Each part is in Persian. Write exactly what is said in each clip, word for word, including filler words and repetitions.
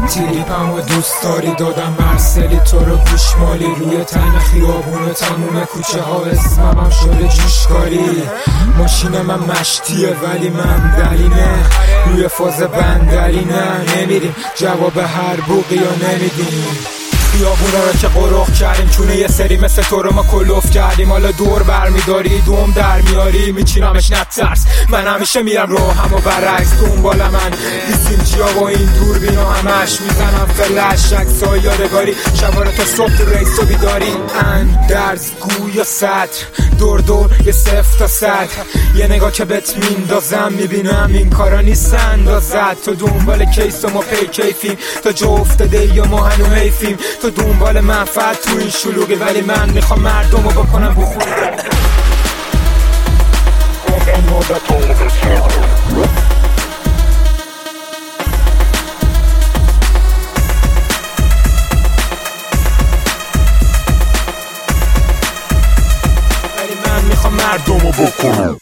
تریپم و دوست داری دادم مرسلی تو رو گوشمالی روی تن خیابون و تموم کوچه ها اسمم شده جوشکاری. ماشین من مشتیه ولی من دلینه روی فاز بندری نه نمیریم جواب هر بوقی یا نمیدیم. خیابونا رو که قروخ کردیم چونه یه سری مثل تو رو ما کلوف کردیم. حالا دور برمیداری دوم در میاری میچینمش نترس من همیشه میرم رو هم و برعکس دنبال من دیسیم چیا با این دور بینا همش میزنم فلش عکسای یادگاری شباره تا صبح تو ریس و بیداری. اندرز گویا سطر دور دور یه صفر تا صد یه نگاه که بهت میندازم میبینم این کارا نیست اندازد. تو دنبال کیس و ما پی کیفیم تا جا افتاده یا ما هنو حیفیم. تو دنبال منفعت تو این شلوغی ولی من میخوام مردم رو بکنم بخوره. ولی من میخوام مردم رو بکنم.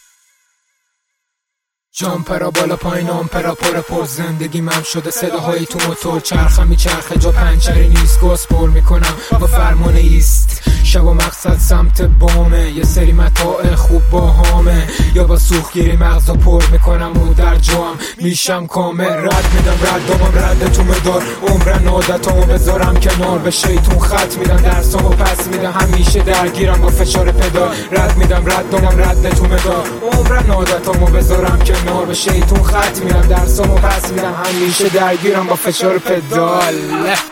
جامپرا بالا پایین آمپرا پر پر زندگی من شده صداهای تو موتور چرخم میچرخه جا پنچری نیست گاز پر میکنم با فرمان ایست شب و مقصد سمت بامه یه سری متاع خوب با هامه یا با سوختگیری مغزا پر میکنم و در جام میشم کامل رد میدم ردامم رد تو مدار عمرن عادتامو بذارم کنار به شیطون خط میدم درسامو پس میدم همیشه درگیرم با فشار پدال رد میدم ردامم رد تو مدار عمرن عادتامو بذارم کنار به شیطون خط میدم درسامو پس میدم همیشه درگیرم با فشار پدال.